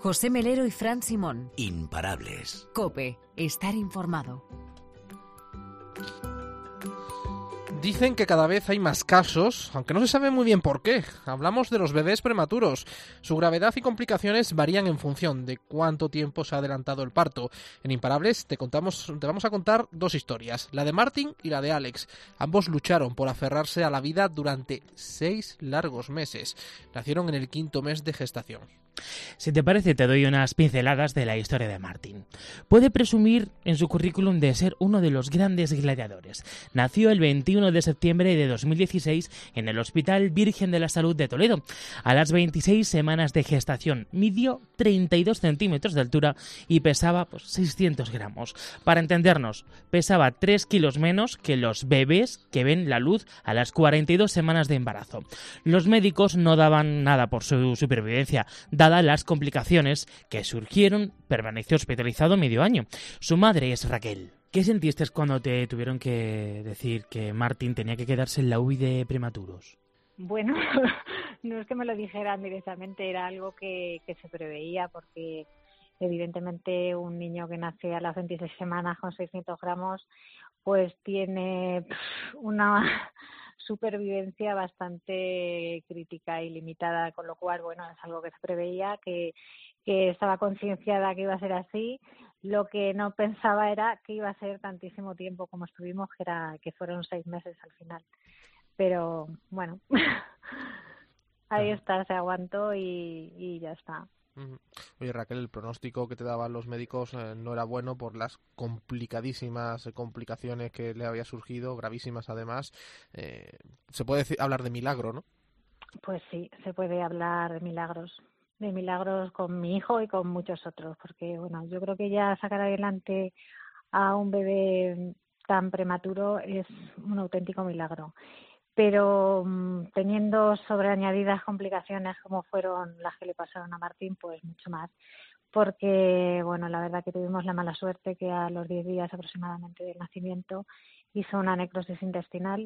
José Melero y Fran Simón. Imparables. COPE. Estar informado. Dicen que cada vez hay más casos, aunque no se sabe muy bien por qué. Hablamos de los bebés prematuros. Su gravedad y complicaciones varían en función de cuánto tiempo se ha adelantado el parto. En Imparables te vamos a contar dos historias, la de Martín y la de Alex. Ambos lucharon por aferrarse a la vida durante 6 largos meses. Nacieron en el 5º mes de gestación. Si te parece, te doy unas pinceladas de la historia de Martín. Puede presumir en su currículum de ser uno de los grandes gladiadores. Nació el 21 de septiembre de 2016 en el Hospital Virgen de la Salud de Toledo. A las 26 semanas de gestación midió 32 centímetros de altura y pesaba 600 gramos. Para entendernos, pesaba 3 kilos menos que los bebés que ven la luz a las 42 semanas de embarazo. Los médicos no daban nada por su supervivencia. Dadas las complicaciones que surgieron, permaneció hospitalizado medio año. Su madre es Raquel. ¿Qué sentiste cuando te tuvieron que decir que Martín tenía que quedarse en la UBI de prematuros? Bueno, no es que me lo dijeran directamente, era algo que se preveía, porque evidentemente un niño que nace a las 26 semanas con 600 gramos, pues tiene una supervivencia bastante crítica y limitada, con lo cual, bueno, es algo que se preveía, que estaba concienciada que iba a ser así. Lo que no pensaba era que iba a ser tantísimo tiempo como estuvimos, que fueron 6 meses al final. Pero bueno, ahí está, se aguantó y ya está. Oye, Raquel, el pronóstico que te daban los médicos no era bueno por las complicadísimas complicaciones que le había surgido, gravísimas además. Se puede hablar de milagro, ¿no? Pues sí, se puede hablar de milagros con mi hijo y con muchos otros, porque bueno, yo creo que ya sacar adelante a un bebé tan prematuro es un auténtico milagro. Pero teniendo sobreañadidas complicaciones como fueron las que le pasaron a Martín, pues mucho más. Porque, bueno, la verdad que tuvimos la mala suerte que a los 10 días aproximadamente del nacimiento hizo una necrosis intestinal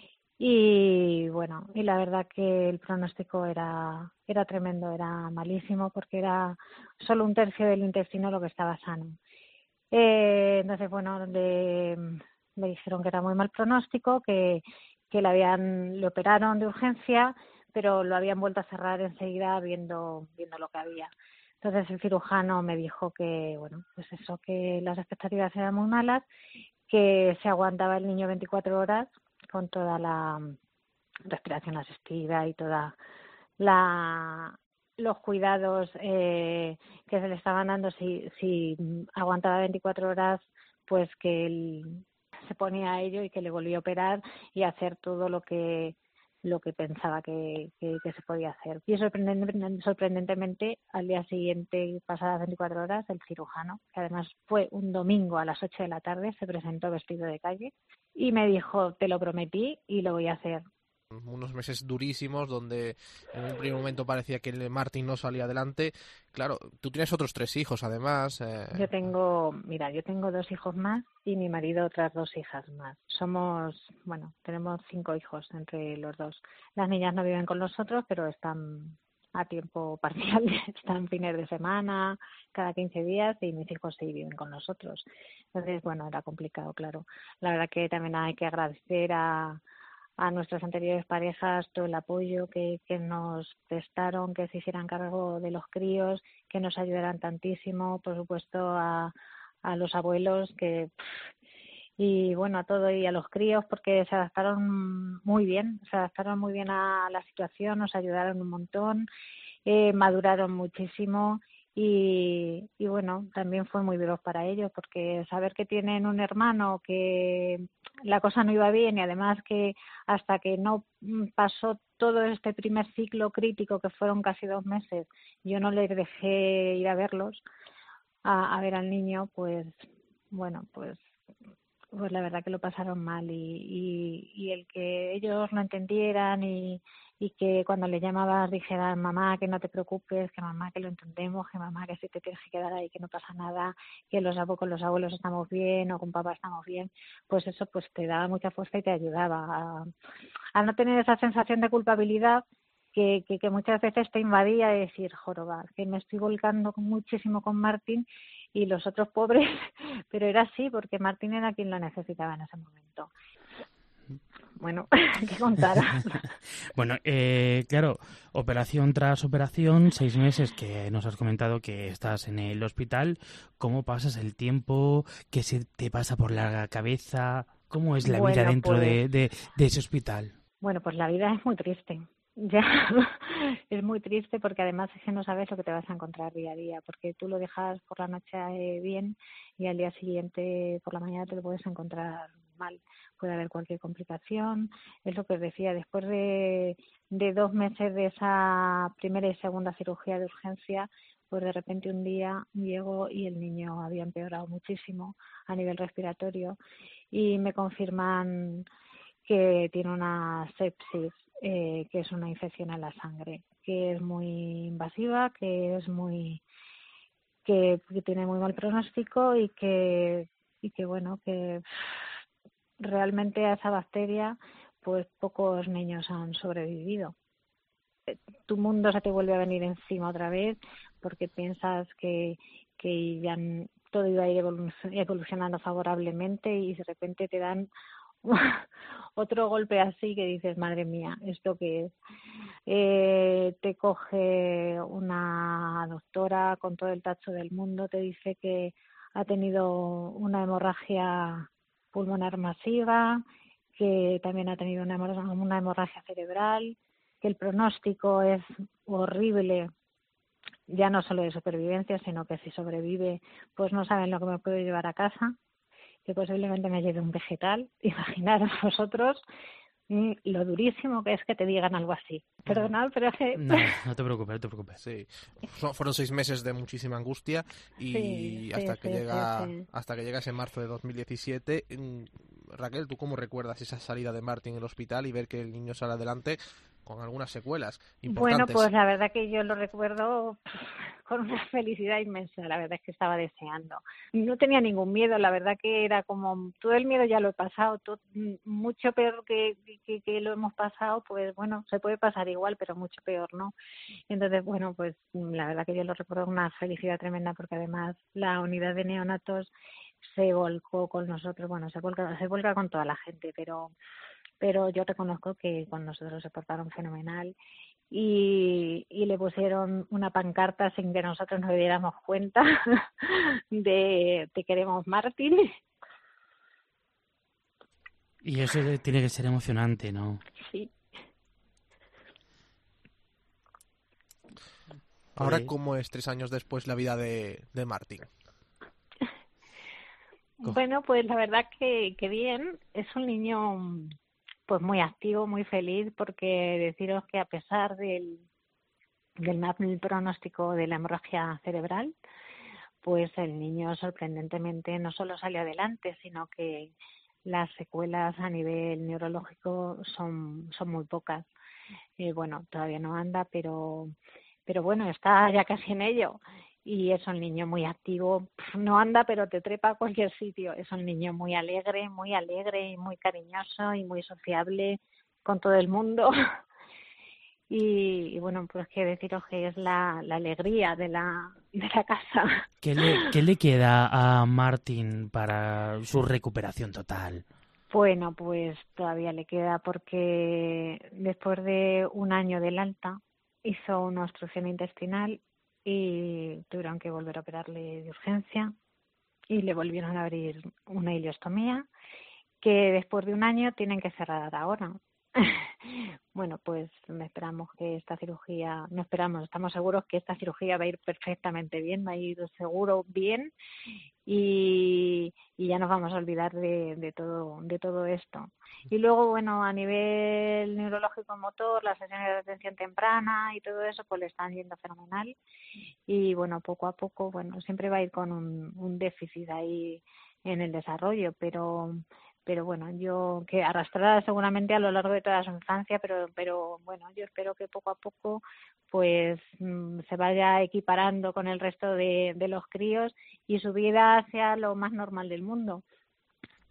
y, bueno, y la verdad que el pronóstico era tremendo, era malísimo porque era solo 1/3 del intestino lo que estaba sano. Entonces, bueno, le dijeron que era muy mal pronóstico, que le operaron de urgencia, pero lo habían vuelto a cerrar enseguida viendo lo que había. Entonces el cirujano me dijo que, bueno, pues eso, que las expectativas eran muy malas, que se aguantaba el niño 24 horas con toda la respiración asistida y toda los cuidados que se le estaban dando. Si aguantaba 24 horas, pues que él se ponía a ello y que le volvía a operar y hacer todo lo que pensaba que se podía hacer. Y sorprendentemente, al día siguiente, pasadas 24 horas, el cirujano, que además fue un domingo a las 8 de la tarde, se presentó vestido de calle y me dijo: te lo prometí y lo voy a hacer. Unos meses durísimos donde en un primer momento parecía que el Martín no salía adelante. Claro, tú tienes otros 3 hijos además. Yo tengo 2 hijos más y mi marido otras 2 hijas más. Tenemos 5 hijos entre los dos. Las niñas no viven con nosotros, pero están a tiempo parcial, están fines de semana, cada 15 días, y mis hijos sí viven con nosotros. Entonces, bueno, era complicado, claro. La verdad que también hay que agradecer a nuestras anteriores parejas todo el apoyo que nos prestaron, que se hicieran cargo de los críos, que nos ayudaran tantísimo, por supuesto a los abuelos y bueno, a todo, y a los críos, porque se adaptaron muy bien a la situación, nos ayudaron un montón, maduraron muchísimo. Y bueno, también fue muy duro para ellos, porque saber que tienen un hermano, que la cosa no iba bien, y además que hasta que no pasó todo este primer ciclo crítico, que fueron casi 2 meses, yo no les dejé ir a verlos, a ver al niño, pues bueno, pues la verdad que lo pasaron mal, y el que ellos lo entendieran y que cuando le llamabas dijeran: mamá, que no te preocupes, que mamá, que lo entendemos, que mamá, que si te tienes que quedar ahí, que no pasa nada, que con los abuelos estamos bien o con papá estamos bien, pues eso pues te daba mucha fuerza y te ayudaba a no tener esa sensación de culpabilidad que muchas veces te invadía de decir, joroba, que me estoy volcando muchísimo con Martín y los otros pobres, pero era así porque Martín era quien lo necesitaba en ese momento. Bueno, ¿qué contar? Bueno, claro, operación tras operación, 6 meses que nos has comentado que estás en el hospital. ¿Cómo pasas el tiempo? ¿Qué se te pasa por la cabeza? ¿Cómo es la vida dentro de ese hospital? Bueno, pues la vida es muy triste. Ya es muy triste porque además es que no sabes lo que te vas a encontrar día a día, porque tú lo dejas por la noche bien y al día siguiente por la mañana te lo puedes encontrar mal. Puede haber cualquier complicación. Es lo que os decía, después de 2 meses de esa primera y segunda cirugía de urgencia, pues de repente un día llego y el niño había empeorado muchísimo a nivel respiratorio y me confirman que tiene una sepsis, que es una infección en la sangre, que es muy invasiva, que tiene muy mal pronóstico y que bueno, que realmente a esa bacteria pues pocos niños han sobrevivido. Tu mundo se te vuelve a venir encima otra vez porque piensas que ya todo iba a ir evolucionando favorablemente y de repente te dan otro golpe así que dices, madre mía, ¿esto qué es? Te coge una doctora con todo el tacho del mundo, te dice que ha tenido una hemorragia pulmonar masiva, que también ha tenido una hemorragia cerebral, que el pronóstico es horrible, ya no solo de supervivencia, sino que si sobrevive, pues no saben lo que me puedo llevar a casa, que posiblemente me lleve un vegetal. Imaginaros vosotros lo durísimo que es que te digan algo así. Perdonad, pero es que... No te preocupes, no te preocupes. Sí, fueron 6 meses de muchísima angustia y sí, hasta sí, que sí, llega sí. hasta que llega ese marzo de 2017. Raquel, ¿tú cómo recuerdas esa salida de Martín en el hospital y ver que el niño sale adelante con algunas secuelas Bueno, importantes? pues la verdad que yo lo recuerdo con una felicidad inmensa. La verdad es que estaba deseando. No tenía ningún miedo, la verdad que era como todo el miedo ya lo he pasado, mucho peor que lo hemos pasado, pues bueno, se puede pasar igual, pero mucho peor, ¿no? Entonces, bueno, pues la verdad que yo lo recuerdo con una felicidad tremenda porque además la unidad de neonatos se volcó con nosotros, bueno, se vuelca con toda la gente, pero yo reconozco que con nosotros se portaron fenomenal y le pusieron una pancarta sin que nosotros nos diéramos cuenta de te queremos Martín. Y eso tiene que ser emocionante, ¿no? Sí. Ahora, Pues, ¿cómo es 3 años después la vida de Martín? Bueno, pues la verdad que bien. Es un niño pues muy activo, muy feliz, porque deciros que a pesar del mal pronóstico de la hemorragia cerebral, pues el niño sorprendentemente no solo salió adelante, sino que las secuelas a nivel neurológico son muy pocas. Bueno, todavía no anda, pero bueno, está ya casi en ello. Y es un niño muy activo, no anda, pero te trepa a cualquier sitio. Es un niño muy alegre y muy cariñoso y muy sociable con todo el mundo. Y bueno, pues que deciros que es la alegría de la casa. ¿qué le queda a Martín para su recuperación total? Bueno, pues todavía le queda porque después de un año del alta hizo una obstrucción intestinal y tuvieron que volver a operarle de urgencia y le volvieron a abrir una ileostomía que después de un año tienen que cerrar ahora. Bueno, pues esperamos que esta cirugía, no esperamos, estamos seguros que esta cirugía va a ir perfectamente bien, va a ir seguro bien y ya nos vamos a olvidar de todo esto. Y luego, bueno, a nivel neurológico motor, las sesiones de atención temprana y todo eso, pues le están yendo fenomenal y bueno, poco a poco, bueno, siempre va a ir con un déficit ahí en el desarrollo, pero bueno, yo que arrastrará seguramente a lo largo de toda su infancia, pero bueno, yo espero que poco a poco pues se vaya equiparando con el resto de los críos y su vida sea lo más normal del mundo.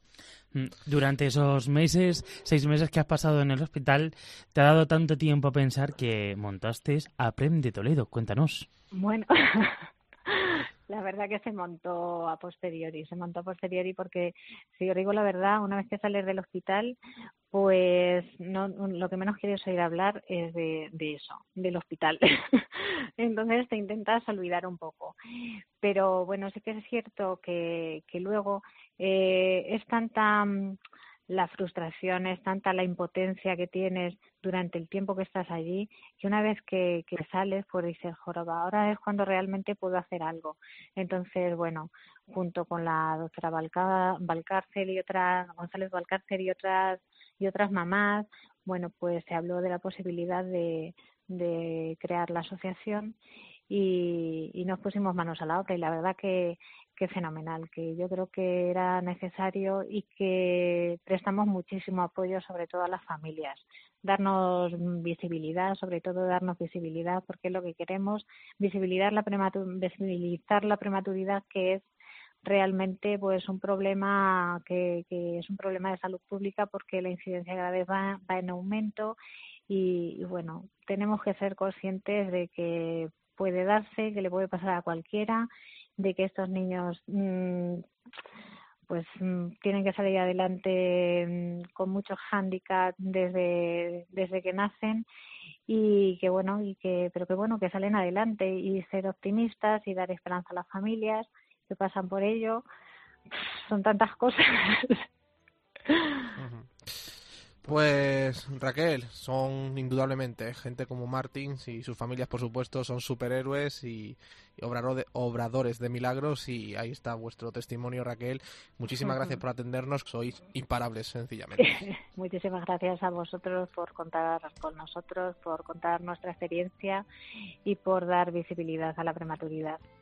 Durante esos 6 meses que has pasado en el hospital, te ha dado tanto tiempo a pensar que montaste Aprende Toledo. Cuéntanos. Bueno, la verdad que se montó a posteriori porque, si os digo la verdad, una vez que sales del hospital, pues no, lo que menos quieres oír hablar es de eso, del hospital. Entonces te intentas olvidar un poco. Pero bueno, sí que es cierto que luego es tanta la frustración, es tanta la impotencia que tienes durante el tiempo que estás allí, que una vez que sales, pues dices, joroba, ahora es cuando realmente puedo hacer algo. Entonces, bueno, junto con la doctora Valcárcel y González Valcárcel y otras mamás, bueno, pues se habló de la posibilidad de crear la asociación y nos pusimos manos a la obra, y la verdad que fenomenal, que yo creo que era necesario y que prestamos muchísimo apoyo, sobre todo a las familias, darnos visibilidad, sobre todo darnos visibilidad, porque es lo que queremos, visibilizar la prematuridad, que es realmente pues un problema que es un problema de salud pública, porque la incidencia cada vez va en aumento y bueno, tenemos que ser conscientes de que puede darse, que le puede pasar a cualquiera, de que estos niños tienen que salir adelante con muchos hándicaps desde que nacen, y que bueno, que salen adelante, y ser optimistas y dar esperanza a las familias que pasan por ello. Son tantas cosas. Pues Raquel, son indudablemente gente como Martín y sus familias, por supuesto, son superhéroes y obradores de milagros, y ahí está vuestro testimonio, Raquel. Muchísimas gracias por atendernos, sois imparables, sencillamente. Muchísimas gracias a vosotros por contar con nosotros, por contar nuestra experiencia y por dar visibilidad a la prematuridad.